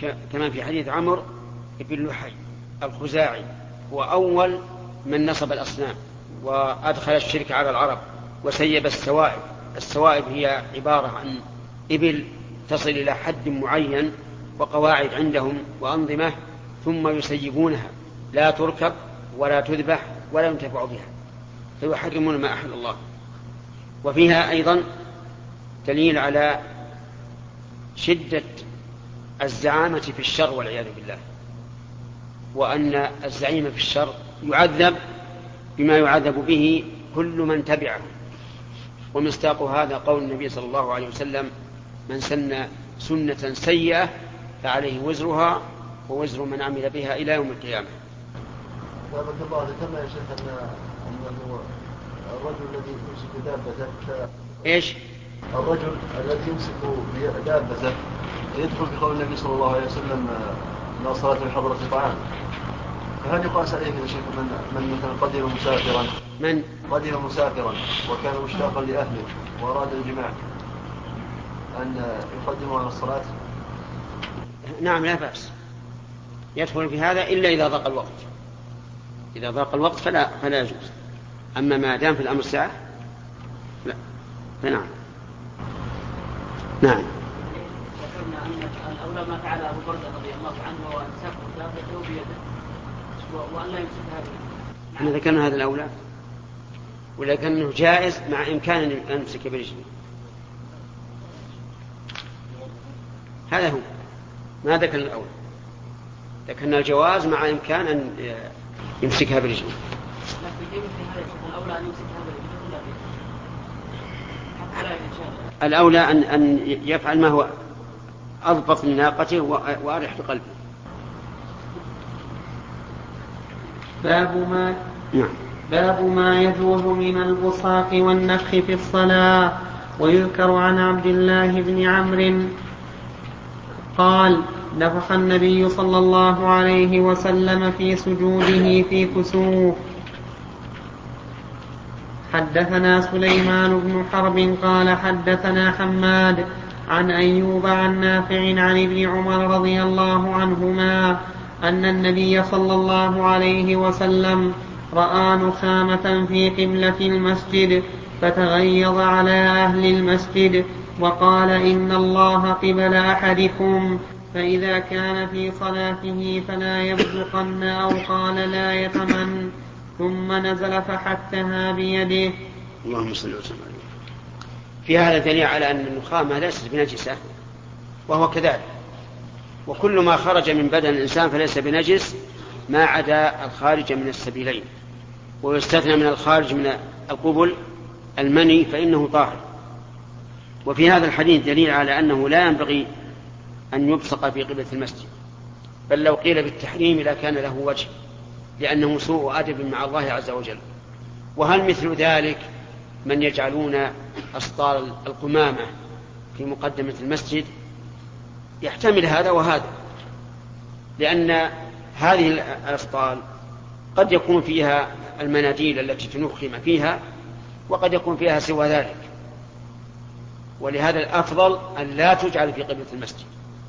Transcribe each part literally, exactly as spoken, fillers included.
كما في حديث عمرو بن لحي الخزاعي، هو أول من نصب الأصنام وأدخل الشرك على العرب وسيب السوائب. السوائب هي عبارة عن إبل تصل إلى حد معين وقواعد عندهم وأنظمة، ثم يسيبونها لا تركب ولا تذبح ولا ينتفع بها، فيحرمون ما أحل الله. وفيها أيضا دليل على شدة الزعامة في الشر والعياذ بالله، وأن الزعيم في الشر يعذب بما يعذب به كل من تبعه. ومصداق هذا قول النبي صلى الله عليه وسلم: من سن سنة سيئة فعليه وزرها ووزر من عمل بها إلى يوم القيامة. بارك الله ذكرنا يا شيخ أنه الرجل الذي يمسك دابته إيش؟ الرجل الذي يمسك دابته يدخل في قول النبي صلى الله عليه وسلم: لا صلاة في حضرة طعام. فهل يقاس عليه يا شيخ من من مثلا قدم مسافرا من قدم مسافرا وكان مشتاقا لأهله وأراد الجماع أن يقدمه على الصلاة؟ نعم، لا بأس، يدخل في هذا إلا إذا ضاق الوقت. إذا ضاق الوقت فلا فلا يجوز. أما ما دام في الأمر ساعة لا. فنعم. نعم. ذكرنا أن الأولى ما فعل أبو بردة رضي الله عنه وأمسك دابته بيده وأن لا يمسكها بيده. احنا ذكرنا هذا الأولى، ولكنه جائز مع إمكان أن يمسك برجله. هذا هو، ما ذكرنا الأولى، ذكرنا الجواز مع إمكان أن يمسكها برجله. الأولى أن أن يفعل ما هو أضبط من ناقته وأريح لقلبه. باب ما باب ما يجوز من البصاق والنفخ في الصلاة. ويذكر عن عبد الله بن عمرو قال: نفخ النبي صلى الله عليه وسلم في سجوده في كسوف. حدثنا سليمان بن حرب قال حدثنا حماد عن أيوب عن نافع عن ابن عمر رضي الله عنهما أن النبي صلى الله عليه وسلم رأى نخامة في قبلة المسجد فتغيظ على أهل المسجد وقال: إن الله قبل أحدكم، فإذا كان في صلاته فلا يبزقن، أو قال لا يتمن، ثم نزل فحتها بيده. اللهم صل وسلم عليه. في هذا دليل على أن النخامة ليست بنجسة، وهو كذلك. وكل ما خرج من بدن الإنسان فليس بنجس ما عدا الخارج من السبيلين، ويستثنى من الخارج من القبل المني فإنه طاهر. وفي هذا الحديث دليل على أنه لا ينبغي أن يبصق في قبلة المسجد، بل لو قيل بالتحريم لكان له وجه، لأنه سوء أدب مع الله عز وجل. وهل مثل ذلك من يجعلون أسطال القمامة في مقدمة المسجد؟ يحتمل هذا وهذا، لأن هذه الأسطال قد يكون فيها المناديل التي تنخم فيها، وقد يكون فيها سوى ذلك، ولهذا الأفضل أن لا تجعل في قبلة المسجد.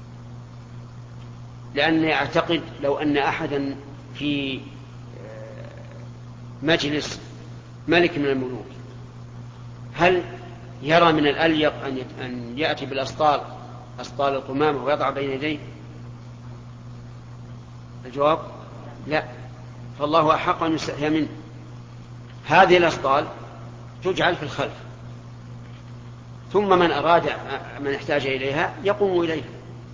لأني أعتقد لو أن أحدا في مجلس ملك من الملوك هل يرى من الأليق أن يأتي بالأسطال أسطال القمامة ويضع بين يديه؟ الجواب لا. فالله أحق أن يستحيا منه. هذه الأسطال تجعل في الخلف، ثم من أراد من احتاج إليها يقوم إليها.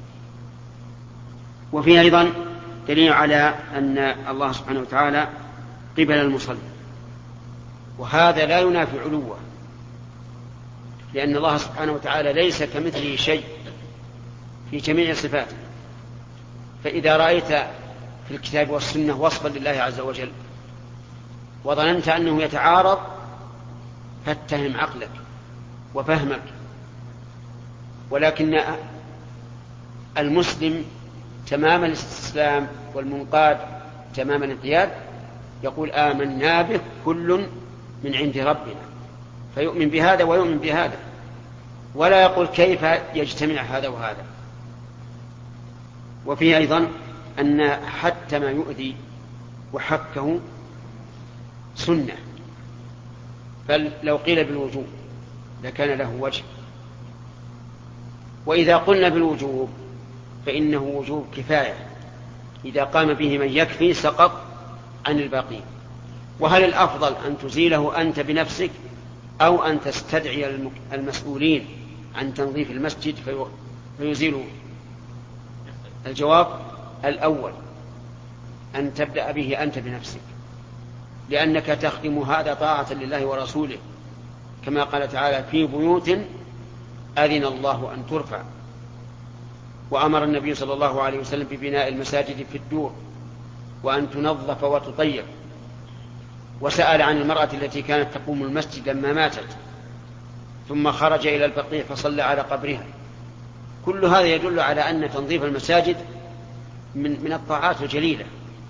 وفي أيضا دليل على أن الله سبحانه وتعالى قبل المصلي، وهذا لا ينافي علوه، لأن الله سبحانه وتعالى ليس كمثله شيء في جميع صفاته. فإذا رأيت في الكتاب والسنة وصفا لله عز وجل وظننت أنه يتعارض فاتهم عقلك وفهمك. ولكن المسلم تمام الاستسلام والمنقاد تمام الانقياد يقول: آمنا به كل من عند ربنا، فيؤمن بهذا ويؤمن بهذا، ولا يقول كيف يجتمع هذا وهذا. وفيه أيضا أن حتى ما يؤذي وحكه سنة، فلو قيل بالوجوب لكان له وجه. وإذا قلنا بالوجوب فإنه وجوب كفاية، إذا قام به من يكفي سقط عن الباقين. وهل الأفضل أن تزيله أنت بنفسك أو أن تستدعي المسؤولين عن تنظيف المسجد فيزيلوا؟ الجواب الأول، أن تبدأ به أنت بنفسك، لأنك تخدم هذا طاعة لله ورسوله، كما قال تعالى في بيوت أذن الله أن ترفع. وأمر النبي صلى الله عليه وسلم ببناء المساجد في الدور وأن تنظف وتطيب. وسأل عن المرأة التي كانت تقوم المسجد لما ماتت ثم خرج إلى البقيع فصلى على قبرها. كل هذا يدل على أن تنظيف المساجد من, من الطاعات الجليلة.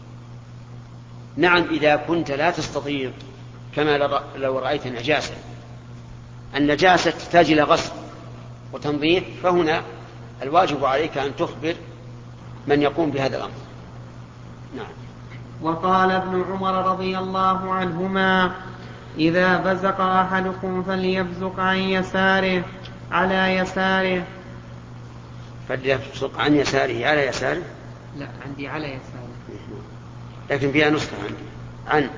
نعم إذا كنت لا تستطيع، كما لو رأيت نجاسة، النجاسة تحتاج إلى غسل وتنظيف، فهنا الواجب عليك أن تخبر من يقوم بهذا الأمر. نعم. وقال ابن عمر رضي الله عنهما: إذا بزق أحدكم فليبزق عن يساره على يساره. فليبزق عن يساره على يساره؟ لا، عندي على يساره، لكن فيها نسخة عندي عن.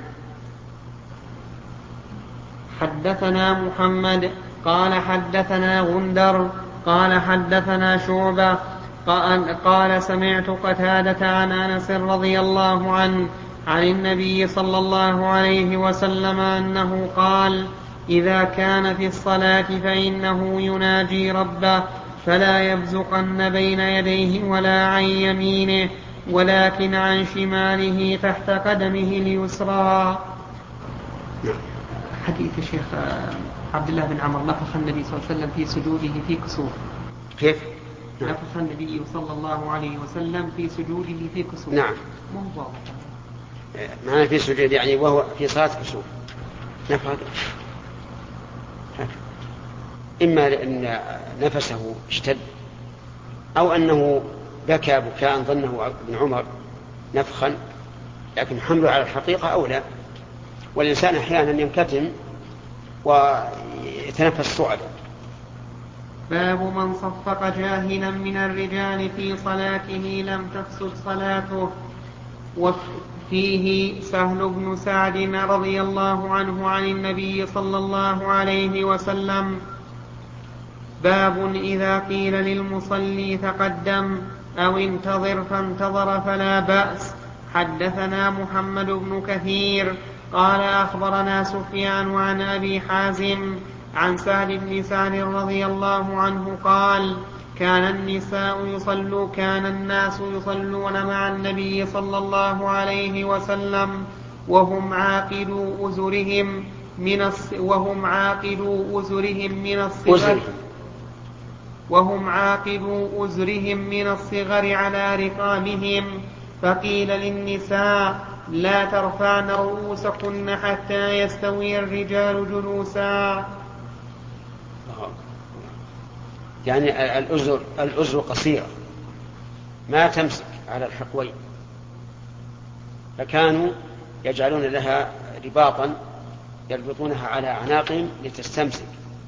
حدثنا محمد قال حدثنا غندر قال حدثنا شعبة قال سمعت قتادة عن أنس رضي الله عنه عن النبي صلى الله عليه وسلم أنه قال: إذا كان في الصلاة فإنه يناجي ربه فلا يبزقن بين يديه ولا عن يمينه ولكن عن شماله تحت قدمه اليسرى. حديث الشيخ عبد الله بن عمر: نفخ النبي صلى الله عليه وسلم في سجوده في كسوف. كيف؟ نفخ النبي صلى الله عليه وسلم في سجوده في كسوف. نعم. مو معنى في سجود يعني وهو في صلاة كسوف. نفخ إما لأن نفسه اشتد أو أنه بكى بكاء ظنه ابن عمر نفخا، لكن حمله على الحقيقة أولى. والإنسان أحيانا ينكتم ويتنفس صعدا. باب من صفق جاهلا من الرجال في صلاته لم تفسد صلاته. وفيه سهل بن سعد رضي الله عنه عن النبي صلى الله عليه وسلم: باب إذا قيل للمصلي تقدم أو انتظر فانتظر فلا بأس. حدثنا محمد بن كثير قال أخبرنا سفيان عن أبي حازم عن سهل بن سعد رضي الله عنه قال: كان النساء يصلوا كان الناس يصلون مع النبي صلى الله عليه وسلم وهم عاقدوا أزرهم من الص... وهم عاقدوا أزرهم من الصغر وهم عاقدوا أزرهم من الصغر على رقابهم. فقيل للنساء: لا ترفعن رؤوسكن حتى يستوي الرجال جلوسا. يعني الأزر, الأزر قصيرة ما تمسك على الحقوين، فكانوا يجعلون لها رباطا يربطونها على أعناقهم لتستمسك.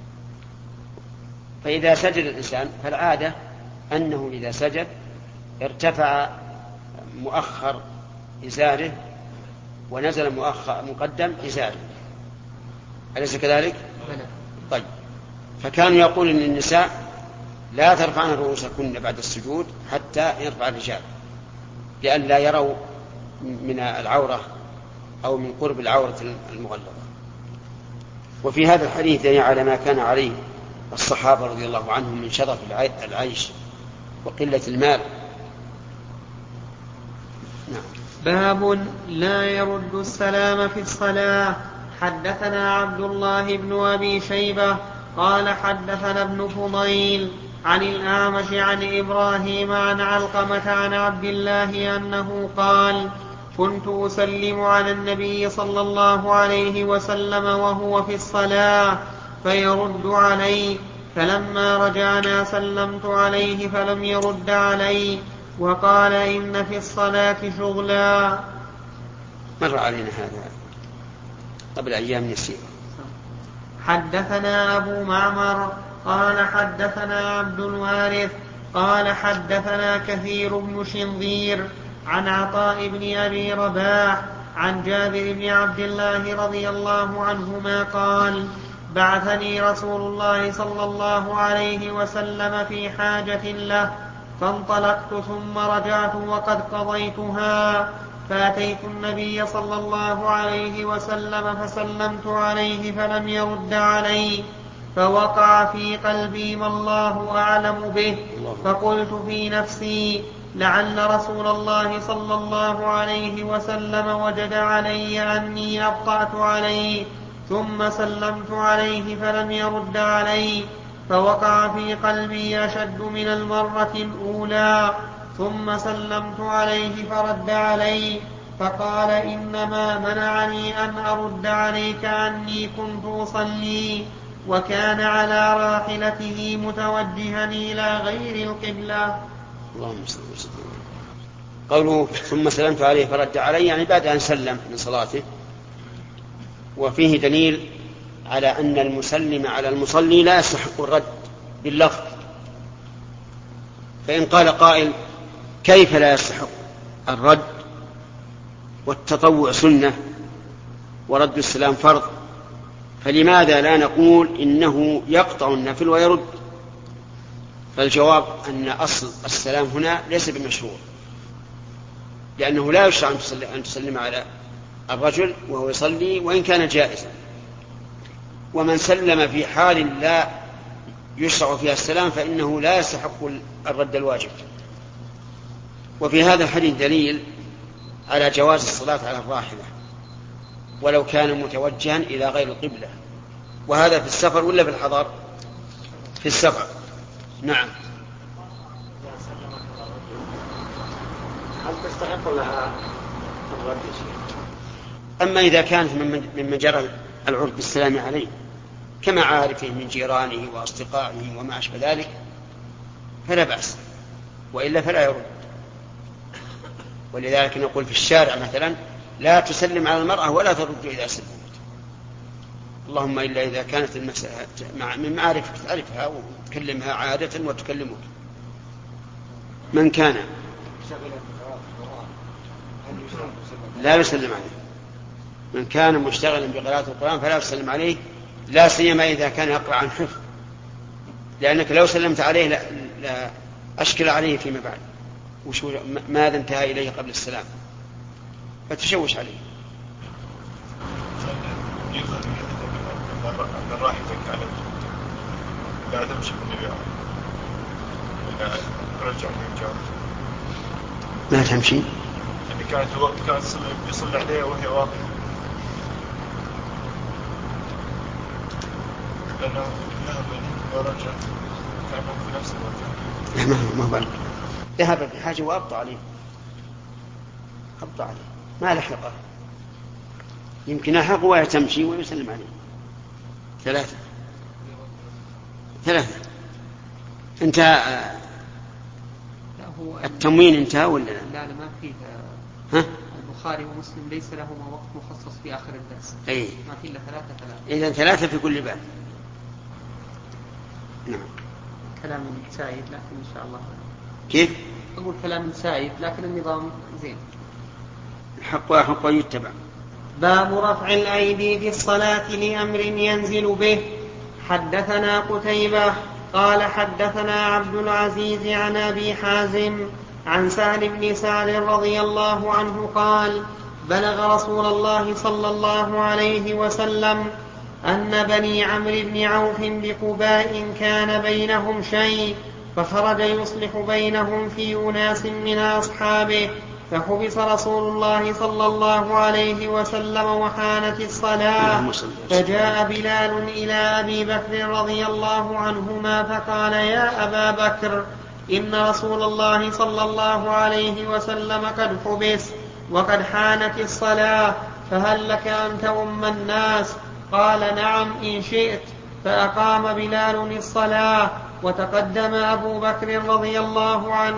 فإذا سجد الإنسان فالعادة أنه إذا سجد ارتفع مؤخر إزاره ونزل مؤخر مقدم إزاره، أليس كذلك؟ طيب. فكانوا يقول إن النساء لا ترفعن رؤوسكن بعد السجود حتى يرفع الرجال، لأن لا يروا من العورة أو من قرب العورة المغلظة. وفي هذا الحديث يعني على ما كان عليه الصحابة رضي الله عنهم من شرف العيش وقلة المال. نعم. باب لا يرد السلام في الصلاة. حدثنا عبد الله بن أبي شيبة قال حدثنا ابن فضيل عن الأعمش عن إبراهيم عن علقمة عن عبد الله أنه قال: كنت أسلم على النبي صلى الله عليه وسلم وهو في الصلاة فيرد علي، فلما رجعنا سلمت عليه فلم يرد علي، وقال إن في الصلاة شغلا. مر علينا هذا قبل أيام يسيرة. حدثنا أبو معمر قال حدثنا عبد الوارث قال حدثنا كثير بن شنظير عن عطاء بن أبي رباح عن جابر بن عبد الله رضي الله عنهما قال بعثني رسول الله صلى الله عليه وسلم في حاجة له فانطلقت ثم رجعت وقد قضيتها فأتيت النبي صلى الله عليه وسلم فسلمت عليه فلم يرد علي فوقع في قلبي ما الله أعلم به فقلت في نفسي لعل رسول الله صلى الله عليه وسلم وجد علي أني أبطأت عليه ثم سلمت عليه فلم يرد علي فوقع في قلبي أشد من المرة الأولى ثم سلمت عليه فرد علي فقال إنما منعني أن أرد عليك أني كنت أصلي وكان على راحلته متوجها إلى غير القبلة. اللهم صل وسلم. قوله ثم سلمت عليه فرد علي يعني بعد أن سلم من صلاته، وفيه دليل على أن المسلم على المصلي لا يستحق الرد باللفظ. فإن قال قائل كيف لا يستحق الرد والتطوع سنة ورد السلام فرض، فلماذا لا نقول إنه يقطع النفل ويرد؟ فالجواب أن أصل السلام هنا ليس بمشروع، لأنه لا يشرع أن تسلم على الرجل وهو يصلي وإن كان جائزا، ومن سلم في حال لا يشرع فيها السلام فإنه لا يستحق الرد الواجب. وفي هذا الحديث دليل على جواز الصلاة على الراحلة ولو كان متوجها إلى غير القبلة، وهذا في السفر ولا في الحضر؟ في السفر. نعم. هل تستحق لها الرد؟ أما إذا كانت من مجرى العرف بالسلام عليه كمعارفه من جيرانه وأصدقائه وما أشبه ذلك فلا بأس، وإلا فلا يرد. ولذلك نقول في الشارع مثلا لا تسلم على المرأة ولا ترد إذا سلمت، اللهم إلا إذا كانت المسألة من معارفك تعرفها وتكلمها عادة وتكلمك. من كان لا يسلم عليه، من كان مشتغلا بقراءة القرآن فلا يسلم عليه، لا سيما إذا كان يقرأ عن حفظ، لأنك لو سلمت عليه لا, لا أشكل عليه فيما بعد ماذا انتهى إليه قبل السلام فتشوش عليه. لا تمشي بالنبيع رجع من الجامعة ما تمشي يعني كانت الوقت كانت يصلي عليها وهي واقفة لأنه ذهب ورجع كان في نفس الوقت. لا ما هو ذهب بحاجة وأبطأ عليه أبطأ عليه ما لحقه، يمكن أحق ويتمشي ويسلم عليه. ثلاثة ثلاثة انتهى التموين انتهى ولا لا؟ لا لا ما فيه. ها؟ البخاري ومسلم ليس لهما وقت مخصص في آخر الدرس. أي. ما فيه إلا ثلاثة ثلاثة. إذن ثلاثة في كل باب. نعم. كلام سائد لكن إن شاء الله. كيف؟ أقول كلام سائد لكن النظام زين. الحق وحق يتبع. باب رفع الأيدي في الصلاة لأمر ينزل به. حدثنا قتيبة قال حدثنا عبد العزيز عن أبي حازم عن سهل بن سعد رضي الله عنه قال بلغ رسول الله صلى الله عليه وسلم أن بني عمرو بن عوف بقباء كان بينهم شيء فخرج يصلح بينهم في أناس من أصحابه فحبس رسول الله صلى الله عليه وسلم وحانت الصلاة فجاء بلال إلى أبي بكر رضي الله عنهما فقال يا أبا بكر إن رسول الله صلى الله عليه وسلم قد حبس وقد حانت الصلاة فهل لك أن تؤم الناس؟ قال نعم إن شئت. فأقام بلال الصلاة وتقدم أبو بكر رضي الله عنه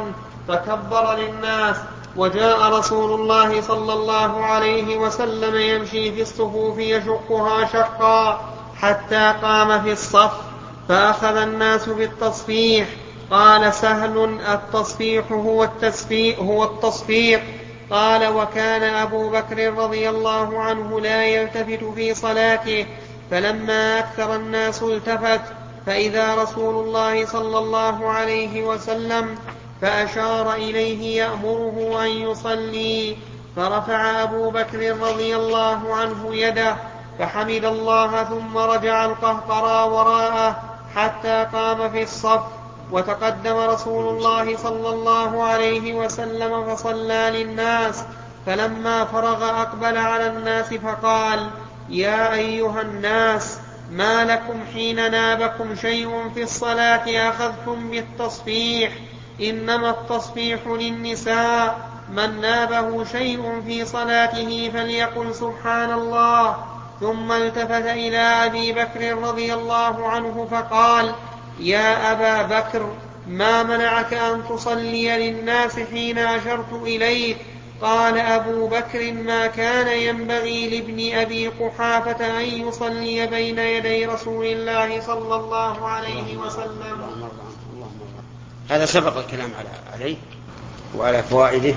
فكبر للناس. وجاء رسول الله صلى الله عليه وسلم يمشي في الصفوف يشقها شقا حتى قام في الصف فأخذ الناس بالتصفيح. قال سهل التصفيح هو التسفيح هو التصفيق. قال وكان أبو بكر رضي الله عنه لا يلتفت في صلاته، فلما أكثر الناس التفت فإذا رسول الله صلى الله عليه وسلم فأشار إليه يأمره أن يصلي، فرفع أبو بكر رضي الله عنه يده فحمد الله ثم رجع القهقرى وراءه حتى قام في الصف. وتقدم رسول الله صلى الله عليه وسلم فصلى للناس، فلما فرغ أقبل على الناس فقال يا أيها الناس ما لكم حين نابكم شيء في الصلاة أخذتم بالتصفيح؟ إنما التصفيح للنساء، من نابه شيء في صلاته فليقل سبحان الله. ثم التفت إلى أبي بكر رضي الله عنه فقال يا أبا بكر ما منعك أن تصلي للناس حين أشرت إليك؟ قال أبو بكر ما كان ينبغي لابن أبي قحافة أن يصلي بين يدي رسول الله صلى الله عليه وسلم. هذا سبق الكلام عليه وعلى فوائده.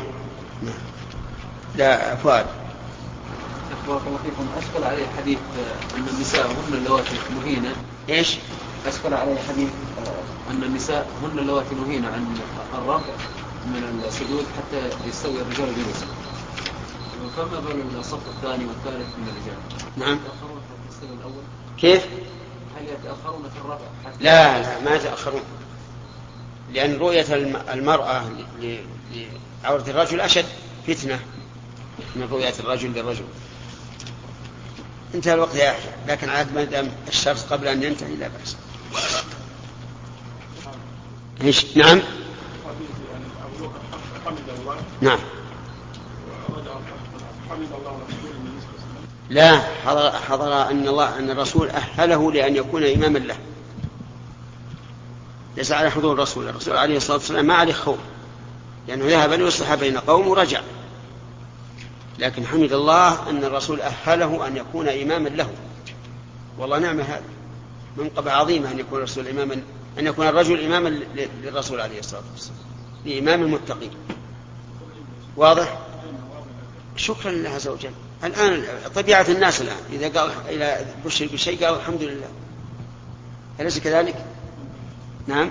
لا فوائد. بارك الله فيكم. أشكل عليه حديث أن النساء هن اللواتي نهينا. إيش؟ أشكل عليه حديث أن النساء هن اللواتي نهينا عن الرفع من السجود حتى يستوي الرجال جلوسا. فما بال الصف الثاني والثالث من الرجال؟ نعم. يتأخرون في السجود الأول؟ كيف؟ هل يتأخرون في الرفع حتى؟ لا لا ما يتأخرون، لأن رؤية المرأة لعورة الرجل أشد فتنة من رؤية الرجل للرجل. انتهى الوقت يا أحيى، لكن عاد ما دام الشرط قبل أن ينتهي لا بأس. إيش؟ نعم. نعم. لا، حضر, حضر أن الله أن الرسول أهله لأن يكون إماما له، ليس على حضور الرسول. الرسول عليه الصلاة والسلام ما عليه خوف، لأنه ذهب ليصلح بين قوم ورجع، لكن حمد الله أن الرسول أهله أن يكون إماما له. والله نعم، هذا منقبة عظيمة أن يكون الرسول إماما، أن يكون الرجل إماما للرسول عليه الصلاة والسلام، لإمام المتقين. واضح؟ شكرا لله عز وجل. الآن طبيعة الناس الآن إذا قال إلى بشر بشيء قال الحمد لله، أليس كذلك؟ نعم.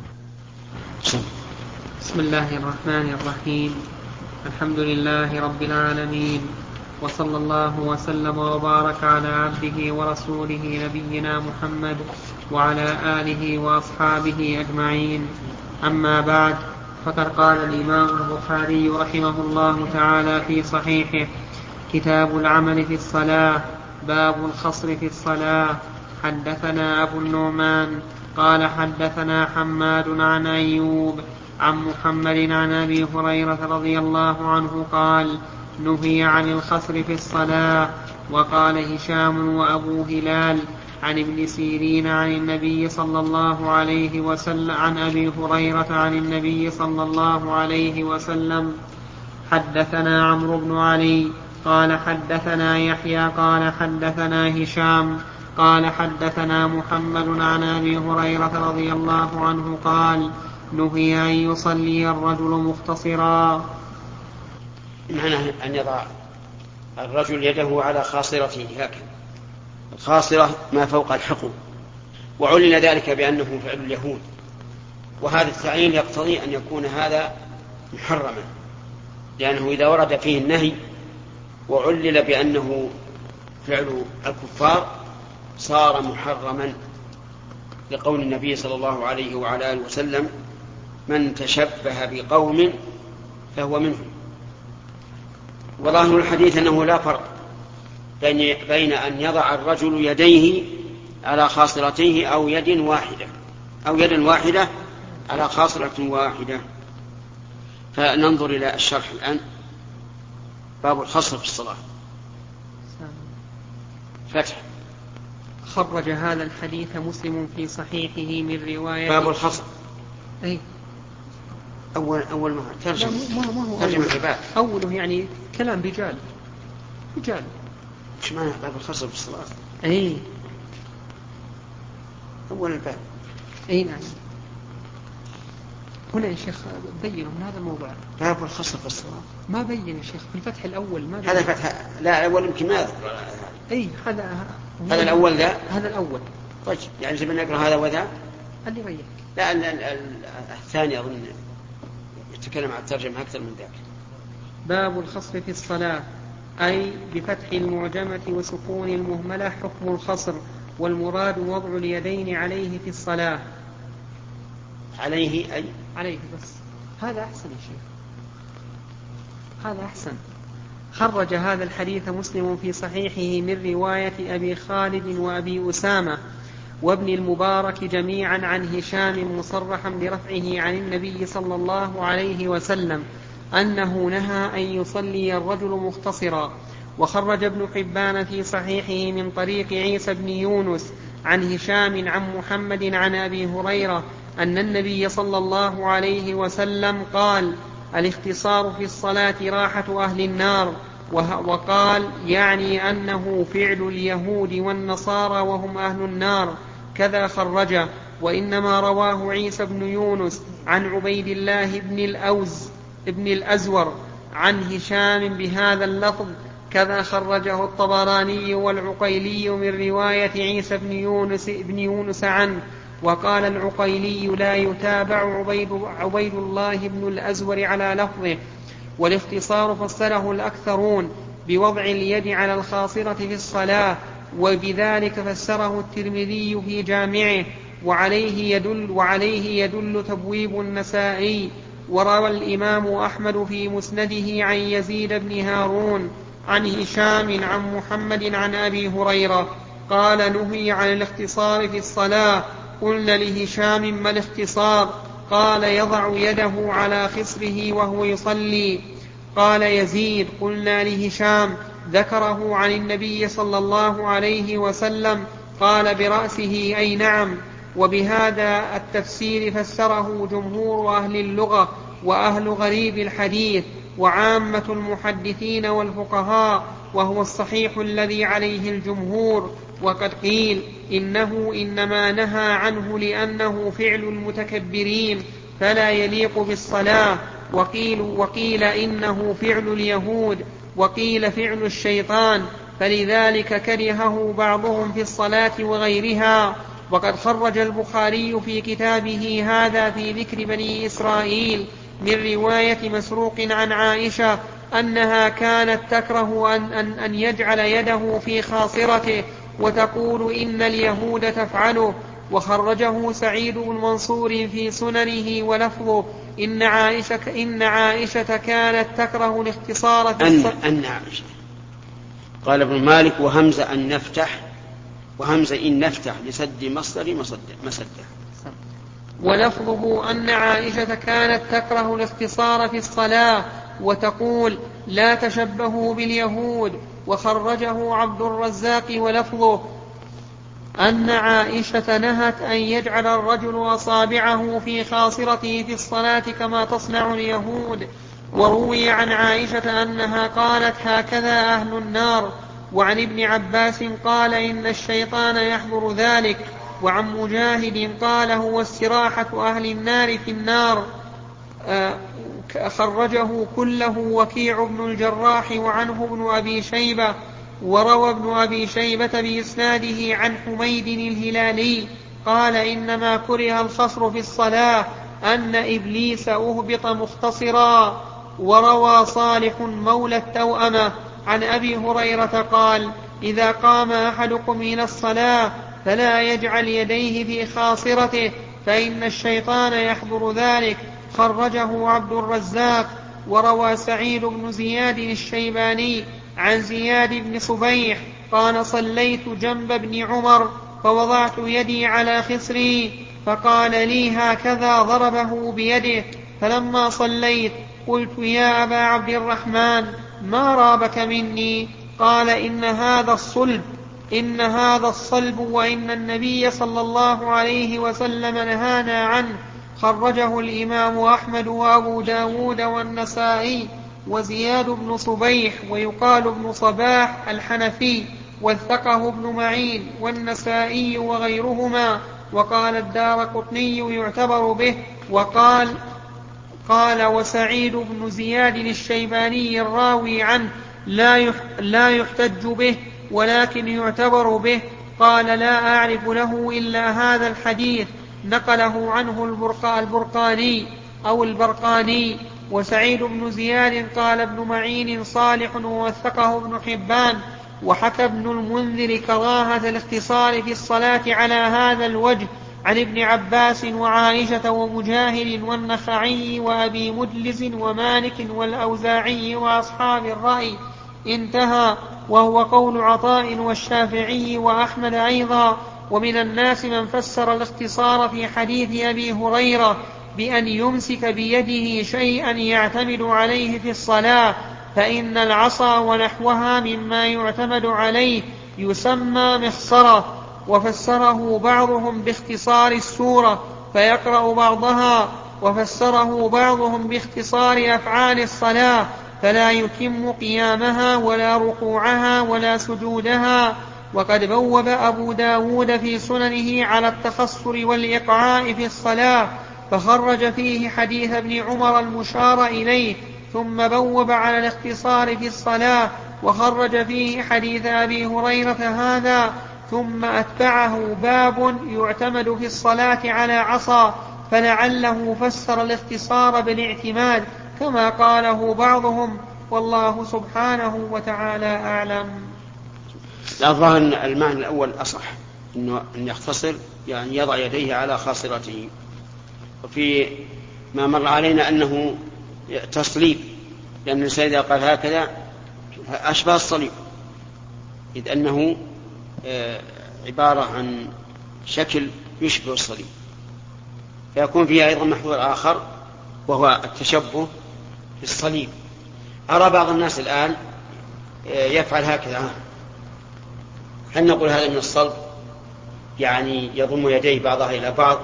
بسم الله الرحمن الرحيم. الحمد لله رب العالمين، وصلى الله وسلم وبارك على عبده ورسوله نبينا محمد وعلى آله وأصحابه أجمعين. أما بعد، فقد قال الإمام البخاري رحمه الله تعالى في صحيحه: كتاب العمل في الصلاة، باب الخصر في الصلاة. حدثنا أبو النعمان قال حدثنا حماد عن أيوب عن محمد عن أبي هريرة رضي الله عنه قال: نهي عن الخصر في الصلاة. وقال هشام وأبو هلال عن ابن سيرين عن النبي صلى الله عليه وسلم عن أبي هريرة عن النبي صلى الله عليه وسلم. حدثنا عمرو بن علي قال حدثنا يحيى قال حدثنا هشام قال حدثنا محمد عن أبي هريرة رضي الله عنه قال: نهي أن يصلي الرجل مختصرا. معنى أن يضع الرجل يده على خاصرته هكذا، الخاصرة ما فوق الحقوق، وعلن ذلك بأنه فعل اليهود، وهذا التعيين يقتضي أن يكون هذا محرما، لأنه إذا ورد فيه النهي وعلل بأنه فعل الكفار صار محرما، لقول النبي صلى الله عليه وعلى آله وسلم: من تشبه بقوم فهو منهم. وظاهر الحديث أنه لا فرق بين أن يضع الرجل يديه على خاصرتيه أو يد واحدة أو يد واحدة على خاصرة واحدة. فننظر إلى الشرح الآن. باب الخصر في الصلاة. فتح. خرج هذا الحديث مسلم في صحيحه من رواية باب الخصر. أي أول أول ما ترجم ما ما هو ترجم العباد أوله يعني كلام رجال رجال. إيش معنى باب الخصر في الصلاة؟ أي أول الباب. أي نعم. هنا يا شيخ بينوا من هذا الموضوع. باب الخصر في الصلاة ما بين يا شيخ في الفتح الأول ما بين. هذا فتح لا الأول يمكن ما يذكر. أي هذا هذا الأول ذا. هذا الأول. طيب يعني جبنا نقرأ هذا وذا. اللي بين. لا ال ال ال الثاني أظن يتكلم عن الترجمة أكثر من ذاك. باب الخصر في الصلاة أي بفتح المعجمة وسكون المهملة حكم الخصر، والمراد وضع اليدين عليه في الصلاة. عليه أي عليه بس هذا أحسن يا شيخ هذا أحسن. خرج هذا الحديث مسلم في صحيحه من رواية أبي خالد وأبي أسامة وابن المبارك جميعا عن هشام مصرحا برفعه عن النبي صلى الله عليه وسلم أنه نهى أن يصلي الرجل مختصرا. وخرج ابن حبان في صحيحه من طريق عيسى بن يونس عن هشام عن محمد عن أبي هريرة أن النبي صلى الله عليه وسلم قال: الاختصار في الصلاة راحة أهل النار. وقال يعني أنه فعل اليهود والنصارى وهم أهل النار. كذا خرجه. وإنما رواه عيسى بن يونس عن عبيد الله بن الأوز ابن الأزور عن هشام بهذا اللفظ. كذا خرجه الطبراني والعقيلي من رواية عيسى بن يونس, بن يونس عنه. وقال العقيلي لا يتابع عبيد, عبيد الله بن الأزور على لفظه. والاختصار فسره الأكثرون بوضع اليد على الخاصرة في الصلاة، وبذلك فسره الترمذي في جامعه، وعليه يدل, وعليه يدل تبويب النسائي. وروى الإمام أحمد في مسنده عن يزيد بن هارون عن هشام عن محمد عن أبي هريرة قال: نهي عن الاختصار في الصلاة. قلنا لهشام: ما الاختصار؟ قال: يضع يده على خصره وهو يصلي. قال يزيد: قلنا لهشام: ذكره عن النبي صلى الله عليه وسلم. قال: برأسه أي نعم. وبهذا التفسير فسره جمهور أهل اللغة وأهل غريب الحديث وعامة المحدثين والفقهاء، وهو الصحيح الذي عليه الجمهور. وقد قيل إنه إنما نهى عنه لأنه فعل المتكبرين فلا يليق بالصلاة. وقيل, وقيل إنه فعل اليهود، وقيل فعل الشيطان، فلذلك كرهه بعضهم في الصلاة وغيرها. وقد خرج البخاري في كتابه هذا في ذكر بني إسرائيل من رواية مسروق عن عائشة أنها كانت تكره أن, أن, أن يجعل يده في خاصرته وتقول إن اليهود تفعله. وخرجه سعيد بن منصور في سننه ولفظه إن عائشة, إن عائشة كانت تكره الاختصار في الصلاة. أن, أن عائشة قال ابن مالك: وهمزة أن نفتح، وهمزة إن نفتح لسد مصدر مسده. ولفظه أن عائشة كانت تكره الاختصار في الصلاة وتقول: لا تشبهوا باليهود. وخرجه عبد الرزاق ولفظه أن عائشة نهت أن يجعل الرجل أصابعه في خاصرته في الصلاة كما تصنع اليهود. وروي عن عائشة أنها قالت: هكذا أهل النار. وعن ابن عباس قال: إن الشيطان يحضر ذلك. وعن مجاهد قال: هو استراحة أهل النار في النار. آه خرجه كله وكيع بن الجراح وعنه ابن أبي شيبة. وروى ابن أبي شيبة بإسناده عن حميد الهلالي قال: إنما كره الخصر في الصلاة أن إبليس أهبط مختصرا. وروى صالح مولى التوأمة عن أبي هريرة قال: إذا قام أحدكم إلى الصلاة فلا يجعل يديه في خاصرته فإن الشيطان يحضر ذلك. خرجه عبد الرزاق. وروى سعيد بن زياد الشيباني عن زياد بن صبيح قال: صليت جنب ابن عمر فوضعت يدي على خصري فقال لي: هكذا ضربه بيده. فلما صليت قلت: يا أبا عبد الرحمن ما رابك مني؟ قال: إن هذا الصلب إن هذا الصلب وإن النبي صلى الله عليه وسلم نهانا عنه. خرجه الإمام أحمد وأبو داود والنسائي. وزياد بن صبيح ويقال ابن صباح الحنفي وثقه ابن معين والنسائي وغيرهما. وقال الدارقطني يعتبر به. وقال قال وسعيد بن زياد الشيباني الراوي عنه لا لا يحتج به ولكن يعتبر به. قال لا أعرف له إلا هذا الحديث نقله عنه البرقاني أو البرقاني. وسعيد بن زياد قال ابن معين صالح ووثقه ابن حبان. وحكى ابن المنذر كراهة الاختصار في الصلاة على هذا الوجه عن ابن عباس وعائشة ومجاهد والنخعي وأبي مجلس ومالك والأوزاعي وأصحاب الرأي. انتهى. وهو قول عطاء والشافعي وأحمد أيضا. ومن الناس من فسر الاختصار في حديث أبي هريرة بأن يمسك بيده شيئا يعتمد عليه في الصلاة، فإن العصا ونحوها مما يعتمد عليه يسمى مخصرة. وفسره بعضهم باختصار السورة فيقرأ بعضها، وفسره بعضهم باختصار أفعال الصلاة فلا يتم قيامها ولا ركوعها ولا سجودها. وقد بوب أبو داود في سننه على التخصر والإقعاء في الصلاة فخرج فيه حديث ابن عمر المشار إليه، ثم بوب على الاختصار في الصلاة وخرج فيه حديث أبي هريرة هذا، ثم أتبعه باب يعتمد في الصلاة على عصا فلعله فسر الاختصار بالاعتماد كما قاله بعضهم، والله سبحانه وتعالى أعلم. الظاهر أن المعنى الأول أصح، إنه أن يختصر يعني يضع يديه على خاصرته. وفي ما مر علينا أنه تصليب، لأن الإنسان إذا قال هكذا أشبه الصليب، إذ أنه عبارة عن شكل يشبه الصليب، فيكون فيها أيضا محور آخر وهو التشبه بالصليب. أرى بعض الناس الآن يفعل هكذا، هل نقول هذا من الصلب؟ يعني يضم يديه بعضها إلى بعض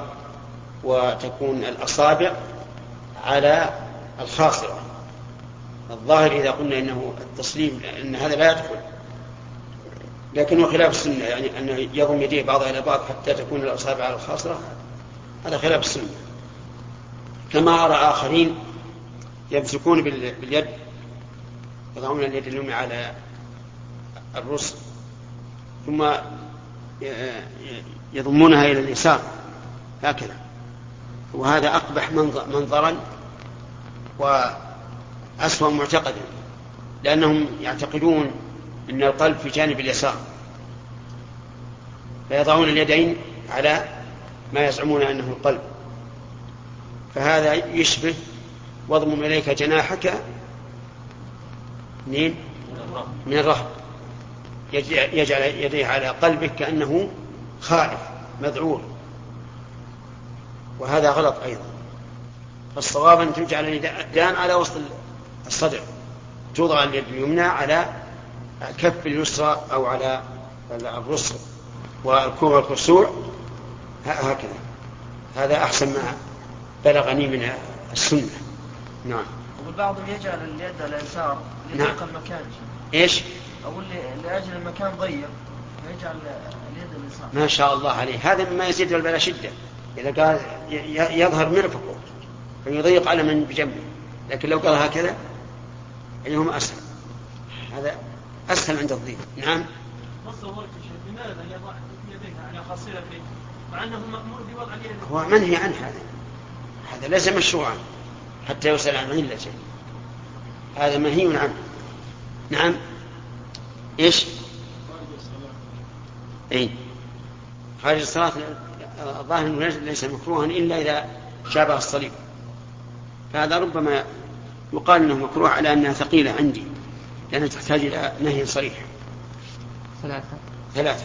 وتكون الأصابع على الخاصرة. الظاهر إذا قلنا إنه التصليب أن هذا لا يدخل، لكنه خلاف السنة، يعني أنه يضم يديه بعضها إلى بعض حتى تكون الأصابع على الخاصرة، هذا خلاف السنة. كما أرى آخرين يمسكون باليد، يضعون اليد اليمنى على الرسل ثم يضمونها إلى اليسار هكذا، وهذا أقبح منظرا وأسوأ معتقدا، لأنهم يعتقدون أن القلب في جانب اليسار، فيضعون اليدين على ما يزعمون أنه القلب، فهذا يشبه واضمم إليك جناحك من من الرهب، يجعل يديه على قلبك كأنه خائف مذعور، وهذا غلط أيضا. فالصواب أن تجعل اليدان على وسط الصدر، توضع اليد اليمنى على كف اليسرى أو على الرسل والكوع والخشوع هكذا، هذا أحسن ما بلغني من السنة. نعم. والبعض يجعل اليد على اليسار لضيق المكان. إيش؟ أقول لأجل المكان ضيق يجعل اليد اليسار. ما شاء الله عليه، هذا مما يزيد والبلا شدة، إذا قال يظهر مرفقه فيضيق على من بجنبه، لكن لو قال هكذا أيهما أسهل؟ هذا أسهل عند الضيق. نعم. لماذا يضع يديه على خاصرته مع أنه مأمور بوضع اليد؟ هو منهي عن هذا، هذا ليس مشروعا حتى يسأل عن علته، هذا منهي عنه. نعم. إيش؟ إيه؟ خارج الصلاة الظاهر ليس مكروها إلا إذا شابه الصليب، فهذا ربما يقال أنه مكروه على أنها ثقيلة عندي، لأنها تحتاج إلى نهي صريح. ثلاثة ثلاثة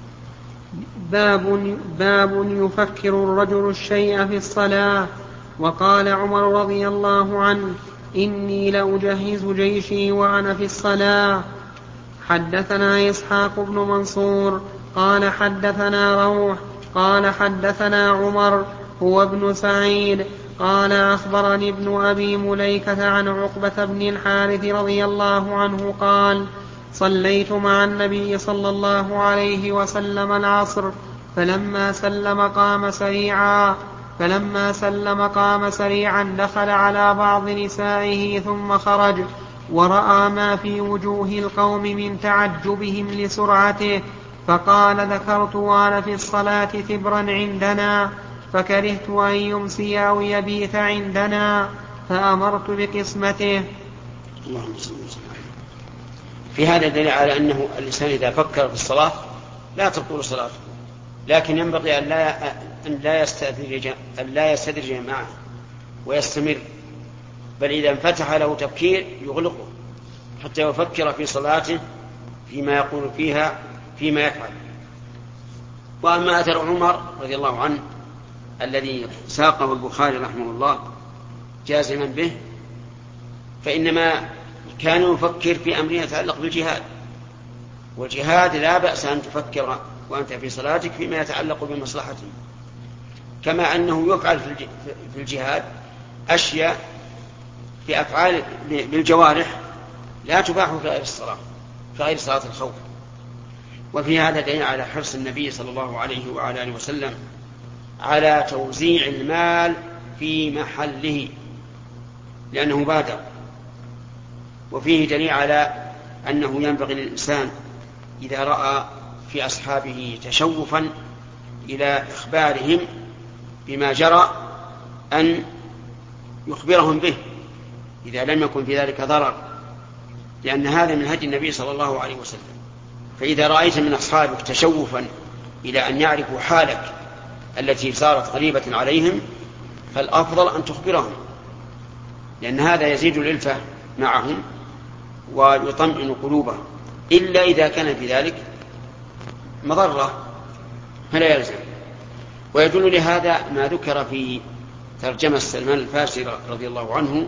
باب, باب يفكر الرجل الشيء في الصلاة. وقال عمر رضي الله عنه: إني لأجهز جيشي وأنا في الصلاة. حدثنا إسحاق بن منصور قال حدثنا روح قال حدثنا عمر هو ابن سعيد قال أخبرني ابن أبي مليكة عن عقبة بن الحارث رضي الله عنه قال صليت مع النبي صلى الله عليه وسلم العصر فلما سلم قام سريعا فلما سلم قام سريعا دخل على بعض نسائه ثم خرج ورأى ما في وجوه القوم من تعجبهم لسرعته فقال ذكرت وأنا في الصلاة تبرا عندنا فكرهت أن يمسي أو يبيت عندنا فأمرت بقسمته. اللهم صل وسلم. في هذا دليل على أنه الإنسان إذا فكر في الصلاة لا تبطل صلاته، لكن ينبغي أن لا, أن لا يستدرج أن لا يستدرج معه ويستمر، بل إذا انفتح له تفكير يغلقه حتى يفكر في صلاته فيما يقول فيها فيما يفعل. وأما أثر عمر رضي الله عنه الذي ساقه البخاري رحمه الله جازما به، فإنما كان يفكر في أمر يتعلق بالجهاد، والجهاد لا بأس أن تفكر وأنت في صلاتك فيما يتعلق بمصلحته، كما أنه يفعل في الجهاد أشياء في أفعال بالجوارح لا تباح في غير الصلاة في غير صلاة الخوف. وفي هذا دليل على حرص النبي صلى الله عليه وعلى آله وسلم على توزيع المال في محله لأنه بادر. وفيه دليل على أنه ينبغي للإنسان إذا رأى في أصحابه تشوفا إلى إخبارهم بما جرى أن يخبرهم به إذا لم يكن في ذلك ضرر، لأن هذا من هدي النبي صلى الله عليه وسلم. فإذا رأيت من أصحابك تشوفا إلى أن يعرفوا حالك التي صارت غريبة عليهم فالأفضل أن تخبرهم، لأن هذا يزيد الألفة معهم ويطمئن قلوبهم، إلا إذا كان في ذلك مضرة فلا يلزم. ويدل لهذا ما ذكر في ترجمة سلمان الفارسي رضي الله عنه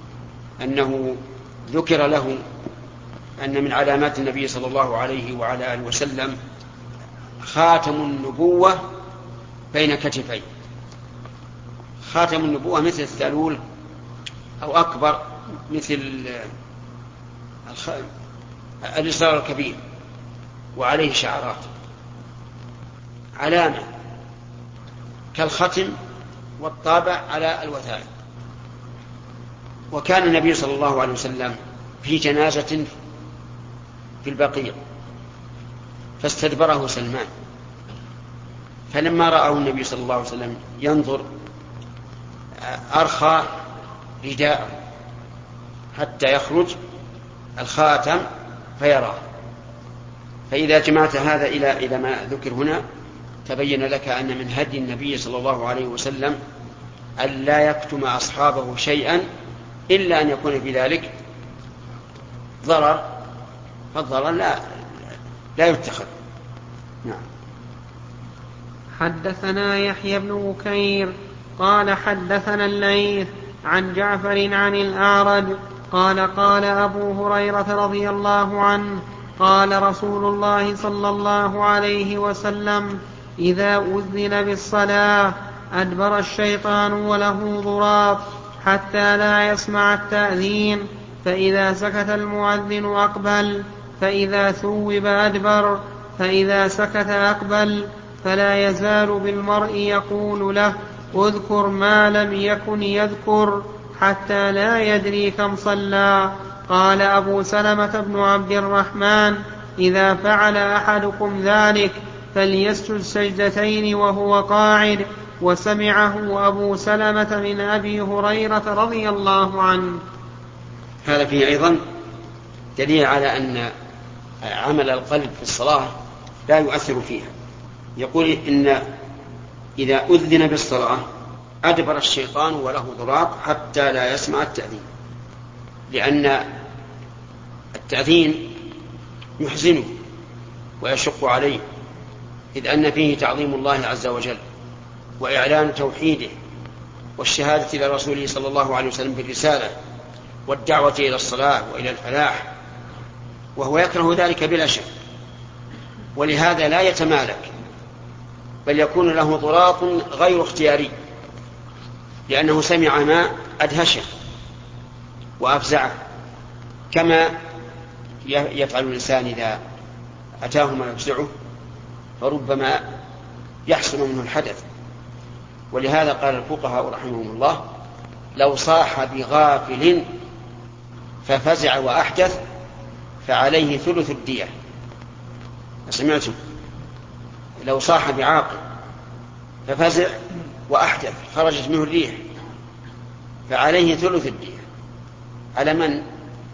أنه ذكر له أن من علامات النبي صلى الله عليه وعلى آله وسلم خاتم النبوة بين كتفيه. خاتم النبوة مثل الثالول أو أكبر مثل الإصرار الكبير وعليه شعرات، علامة كالختم والطابع على الوثائق. وكان النبي صلى الله عليه وسلم في جنازة في البقيع فاستدبره سلمان، فلما رآه النبي صلى الله عليه وسلم ينظر أرخى رداءه حتى يخرج الخاتم فيراه. فإذا جمعت هذا إلى إلى ما ذكر هنا تبين لك أن من هدي النبي صلى الله عليه وسلم أن لا يكتم أصحابه شيئا إلا أن يكون في ذلك ضرر، فالضرر لا لا يتخذ. نعم. حدثنا يحيى بن بكير قال حدثنا الليث عن جعفر عن الأعرج قال قال أبو هريرة رضي الله عنه قال رسول الله صلى الله عليه وسلم إذا أذن بالصلاة أدبر الشيطان وله ضراط حتى لا يسمع التأذين، فإذا سكت المؤذن أقبل، فإذا ثوب أدبر، فإذا سكت أقبل، فلا يزال بالمرء يقول له اذكر ما لم يكن يذكر حتى لا يدري كم صلى. قال أبو سلمة بن عبد الرحمن إذا فعل أحدكم ذلك فليسجد سجدتين وهو قاعد. وسمعه أبو سلمة من أبي هريرة رضي الله عنه. هذا فيه أيضا دليل على أن عمل القلب في الصلاة لا يؤثر فيها. يقول إن إذا أذن بالصلاة أدبر الشيطان وله ضراط حتى لا يسمع التأذين، لأن التأذين يحزنه ويشق عليه، إذ أن فيه تعظيم الله عز وجل وإعلان توحيده والشهادة إلى رسوله صلى الله عليه وسلم بالرسالة والدعوة إلى الصلاة وإلى الفلاح، وهو يكره ذلك بلا شك، ولهذا لا يتمالك بل يكون له ضراط غير اختياري لأنه سمع ما أدهشه وأفزعه، كما يفعل الإنسان إذا أتاه ما يفزعه فربما يحصل منه الحدث. ولهذا قال الفقهاء رحمهم الله: لو صاح بغافل ففزع وأحدث فعليه ثلث الدية. سمعتم؟ لو صاح بعاقل ففزع وأحدث خرجت منه الريح فعليه ثلث الدية. على من؟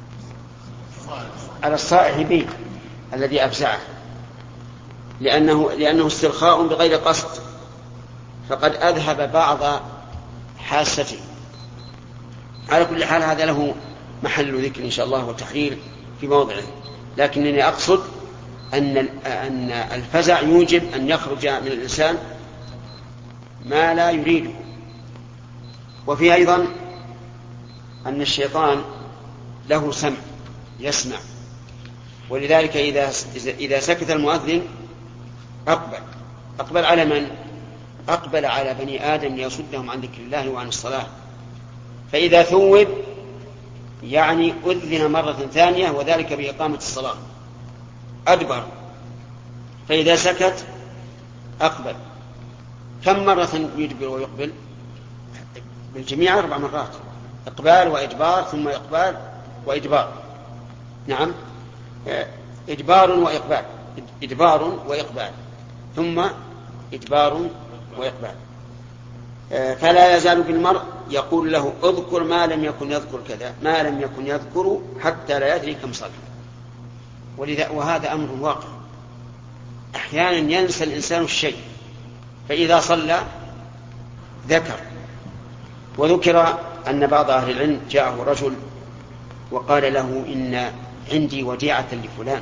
على الصائح به الذي أفزعه، لأنه, لأنه استرخاء بغير قصد، فقد أذهب بعض حاسته. على كل حال هذا له محل ذكر إن شاء الله وتحرير في موضعه، لكنني أقصد أن أن الفزع يوجب أن يخرج من الإنسان ما لا يريده. وفي أيضا أن الشيطان له سمع يسمع، ولذلك إذا إذا سكت المؤذن أقبل أقبل على من؟ أقبل على بني آدم ليصدهم عن ذكر الله وعن الصلاة. فإذا ثوب يعني أذن مرة ثانية، وذلك بإقامة الصلاة، أدبر. فإذا سكت أقبل. كم مرة يدبر ويقبل؟ بالجميع أربع مرات، إقبال وإدبار ثم إقبال وإدبار. نعم، إدبار وإقبال، إدبار وإقبال ثم إدبار وإقبال. فلا يزال بالمرء يقول له: اذكر ما لم يكن يذكر كذا، ما لم يكن يذكر حتى لا يدري كم صلى. ولذا وهذا أمر واقع، أحيانا ينسى الإنسان الشيء، فإذا صلى ذكر. وذكر أن بعض أهل العلم جاءه رجل وقال له: إن عندي وديعة لفلان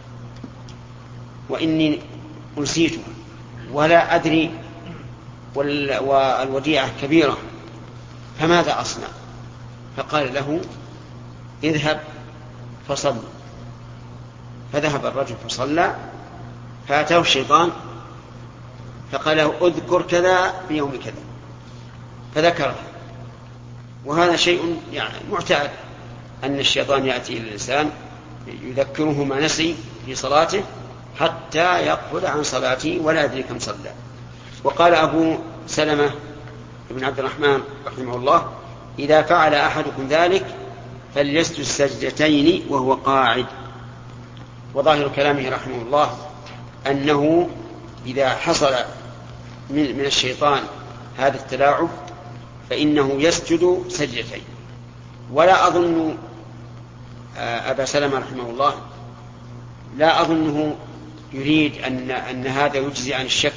وإني أنسيتها ولا أدري، والوديعة كبيرة، فماذا أصنع؟ فقال له: اذهب فصل. فذهب الرجل فصلى، فأتاه الشيطان فقال له: اذكر كذا بيوم كذا، فذكره. وهذا شيء يعني معتاد، أن الشيطان يأتي إلى الإنسان يذكره ما نسي في صلاته حتى يقفل عن صلاته ولا يدري كم صلى. وقال أبو سلمة بن عبد الرحمن رحمه الله: إذا فعل أحدكم ذلك فليسجد سجدتين وهو قاعد. وظاهر كلامه رحمه الله أنه إذا حصل من الشيطان هذا التلاعب فإنه يسجد سجدتين. ولا أظن أبا سلمة رحمه الله لا أظنه يريد أن, أن هذا يجزي عن الشك،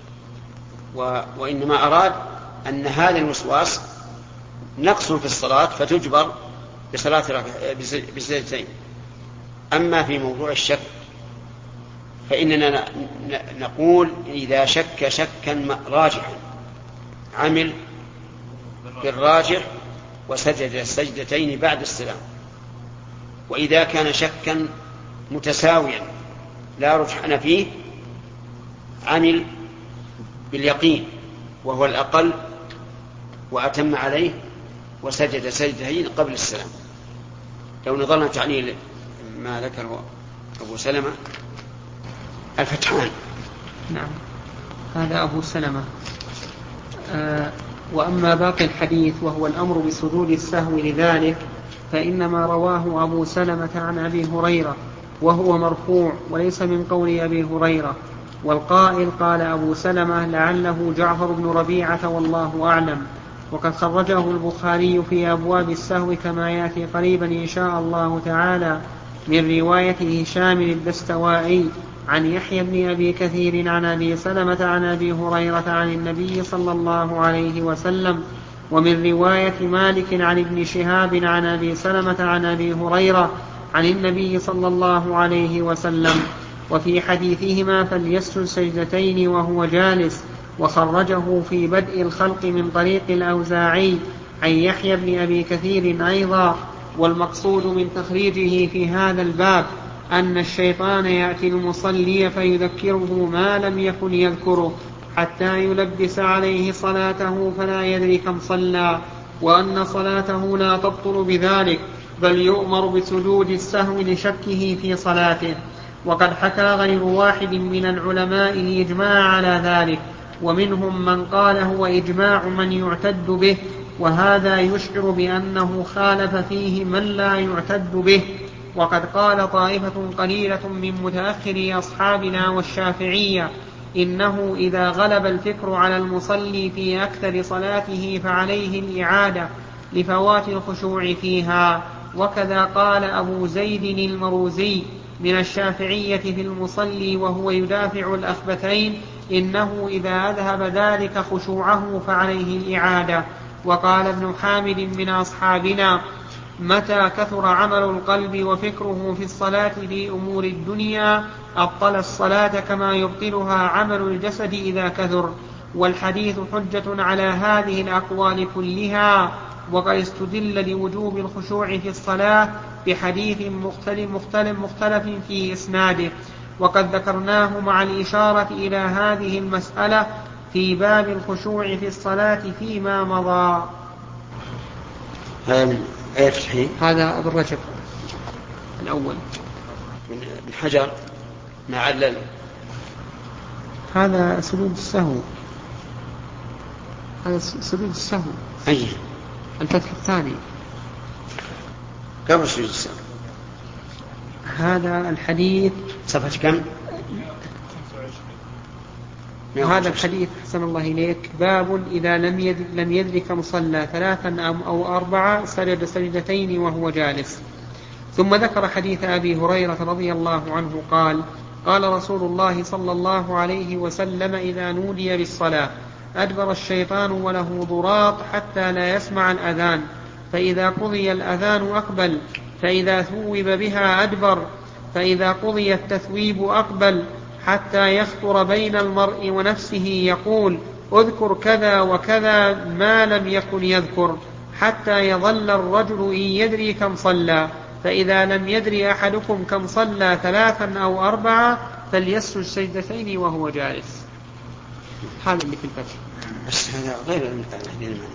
وإنما أراد أن هذا الوسواس نقص في الصلاة فتجبر بصلاة بسجدتين. أما في موضوع الشك فإننا نقول: إذا شك شكا راجحا عمل بالراجح وسجد السجدتين بعد السلام. وإذا كان شكا متساويا لا رجحان فيه عمل باليقين وهو الأقل وأتم عليه وسجد سجدتين قبل السلام. لو نظرنا تعليل ما ذكره أبو سلمة الفتحان. نعم، هذا أبو سلمة. آه وأما باقي الحديث وهو الأمر بسجود السهو لذلك فإنما رواه أبو سلمة عن أبي هريرة وهو مرفوع وليس من قول أبي هريرة. والقائل قال أبو سلمة لعله جعفر بن ربيعة والله أعلم. وقد خرجه البخاري في أبواب السهو كما يأتي قريبا إن شاء الله تعالى من رواية هشام الدستوائي عن يحيى بن أبي كثير عن أبي سلمة عن أبي هريرة عن النبي صلى الله عليه وسلم، ومن رواية مالك عن ابن شهاب عن أبي سلمة عن أبي هريرة عن النبي صلى الله عليه وسلم. وفي حديثهما فليسجد سجدتين وهو جالس، وخرجه في بدء الخلق من طريق الأوزاعي عن يحيى بن أبي كثير أيضا. والمقصود من تخريجه في هذا الباب أن الشيطان يأتي المصلي فيذكره ما لم يكن يذكره حتى يلبس عليه صلاته فلا يدري كم صلى، وأن صلاته لا تبطل بذلك، بل يؤمر بسجود السهو لشكه في صلاته. وقد حكى غير واحد من العلماء الإجماع على ذلك، ومنهم من قال هو إجماع من يعتد به، وهذا يشعر بأنه خالف فيه من لا يعتد به. وقد قال طائفة قليلة من متأخري أصحابنا والشافعية إنه إذا غلب الفكر على المصلي في أكثر صلاته فعليه الإعادة لفوات الخشوع فيها. وكذا قال أبو زيد المروزي من الشافعية في المصلي وهو يدافع الأخبثين إنه إذا أذهب ذلك خشوعه فعليه الإعادة. وقال ابن حامد من أصحابنا متى كثر عمل القلب وفكره في الصلاة لأمور الدنيا أبطل الصلاة كما يبطلها عمل الجسد إذا كثر. والحديث حجة على هذه الأقوال كلها. وقد استدل لوجوب الخشوع في الصلاة بحديث مختلف, مختلف, مختلف في إسناده، وقد ذكرناه مع الإشارة إلى هذه المسألة في باب الخشوع في الصلاة فيما مضى. هذا ابن رجب الأول من حجر ما علل. هذا سجود السهو، هذا سجود السهو. أي الفتح الثاني قبل سجود السهو. هذا الحديث صفحة كم؟ هذا الحديث حسن الله إليك باب إذا لم يدرك مصلى ثلاثا أو أربعة سجد سجدتين وهو جالس. ثم ذكر حديث أبي هريرة رضي الله عنه قال قال رسول الله صلى الله عليه وسلم إذا نودي بالصلاة أدبر الشيطان وله ضراط حتى لا يسمع الأذان، فإذا قضي الأذان أقبل، فإذا ثوب بها أدبر، فإذا قضي التثويب أقبل، حتى يخطر بين المرء ونفسه يقول اذكر كذا وكذا ما لم يكن يذكر، حتى يظل الرجل إن يدري كم صلى، فإذا لم يدري أحدكم كم صلى ثلاثا أو أربعة فليسجد سجدتين وهو جالس. هذا اللي في الفتح. بس هذا غير الحديث المعنى.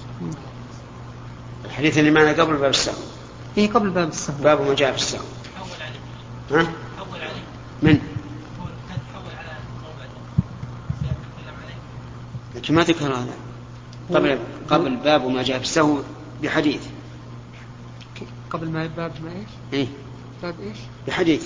الحديث اللي معنا قبل باب السهو. إيه قبل باب السهو. باب ما جاء في السهو. ها؟ من؟ لكن ما ذكر هذا قبل قبل باب ما جاء في السهو بحديث. قبل ما باب ما إيش؟ إيه؟ باب إيش؟ بحديث.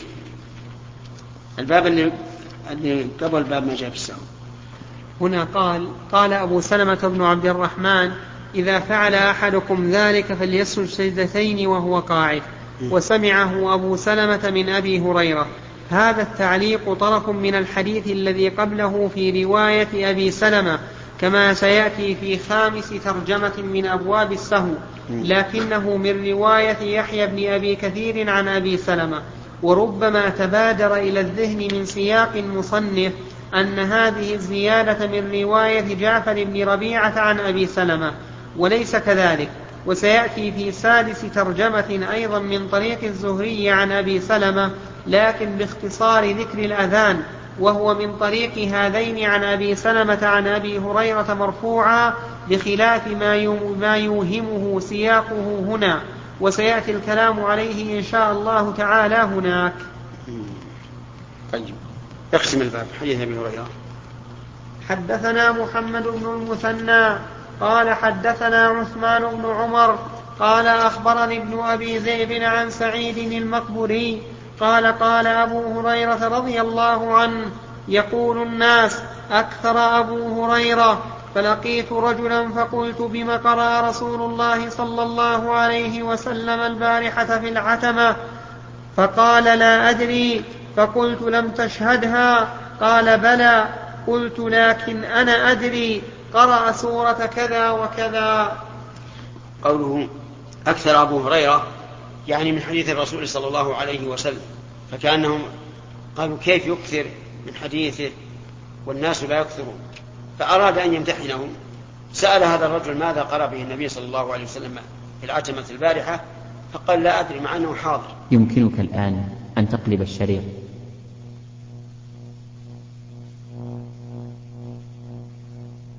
الباب اللي اللي قبل باب ما جاء في السهو. هنا قال قال أبو سلمة بن عبد الرحمن إذا فعل أحدكم ذلك فليسجد سجدتين وهو قاعد. وسمعه أبو سلمة من أبي هريرة. هذا التعليق طرف من الحديث الذي قبله في رواية أبي سلمة كما سيأتي في خامس ترجمة من أبواب السهو، لكنه من رواية يحيى بن أبي كثير عن أبي سلمة. وربما تبادر إلى الذهن من سياق المصنف أن هذه الزيادة من رواية جعفر بن ربيعة عن أبي سلمة، وليس كذلك. وسيأتي في سادس ترجمة أيضا من طريق الزهري عن أبي سلمة لكن باختصار ذكر الأذان، وهو من طريق هذين عن أبي سلمة عن أبي هريرة مرفوعا بخلاف ما يوهمه سياقه هنا، وسيأتي الكلام عليه إن شاء الله تعالى هناك. طيب اقسم الباب. حديث أبي هريرة. حدثنا محمد بن المثنى قال حدثنا عثمان بن عمر قال أخبرني ابن أبي ذئب عن سعيد المقبري قال قال أبو هريرة رضي الله عنه يقول الناس أكثر أبو هريرة، فلقيت رجلا فقلت بما قرأ رسول الله صلى الله عليه وسلم البارحة في العتمة؟ فقال لا أدري. فقلت لم تشهدها؟ قال بلى. قلت لكن أنا أدري قرأ سورة كذا وكذا. قوله أكثر أبو هريرة يعني من حديث الرسول صلى الله عليه وسلم، فكأنهم قالوا كيف يكثر من حديثه والناس لا يكثرون، فأراد أن يمتحنهم. سأل هذا الرجل ماذا قرأ به النبي صلى الله عليه وسلم في العتمة البارحة، فقال لا أدري مع أنه حاضر. يمكنك الآن أن تقلب الشريط